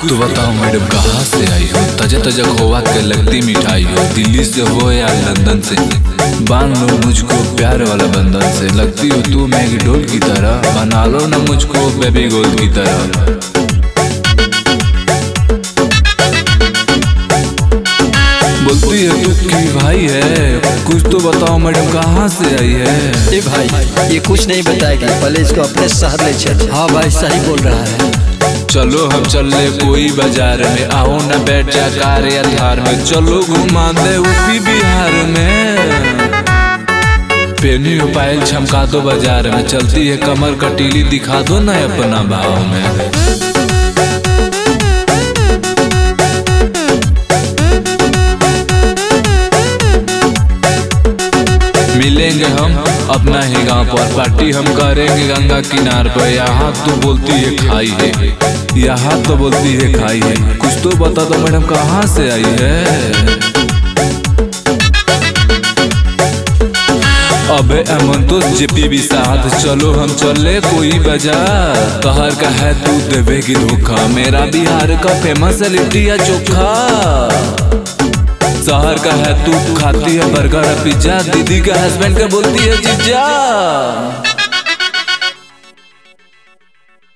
तो बताओ मैडम कहाँ से आई हो? ताजा ताजा खोवा के लगती मिठाई हो, दिल्ली से हो या लंदन से, बांध लो मुझको प्यार वाला बंधन से। लगती हो तू मैगी डोल की तरह, बना लो ना मुझको बेबी गोल की तरह। बोलती है तू की भाई है, कुछ तो बताओ मैडम कहाँ से आई है? ए भाई ये कुछ नहीं बताएगी, पहले इसको अपने शहर ले चल। हाँ भाई सही बोल रहा है। चलो हम चल ले कोई बाजार में, आओ ना बैठ जा कार या थार में, चलो घुमा दे यूपी बिहार में। पेनी हो पायल चमका दो बाजार में, चलती है कमर कटीली दिखा दो ना अपना भाव में। मिलेंगे हम अपना ही गांव पर, पार्टी हम करेंगे गंगा किनार पर। यहाँ तो बोलती है खाई है, यहाँ तो बोलती है खाई है, कुछ तो बता दो मैडम कहाँ से आई है? अबे अमन तो जेपी भी साथ, चलो हम चले कोई बाजार। कहर का है तू देवेगी धोखा, मेरा बिहार का फेमस है लिट्टी या चोखा। शहर का है तू खाती है बर्गर पिज्जा, दीदी का हस्बैंड का बोलती है जीजा।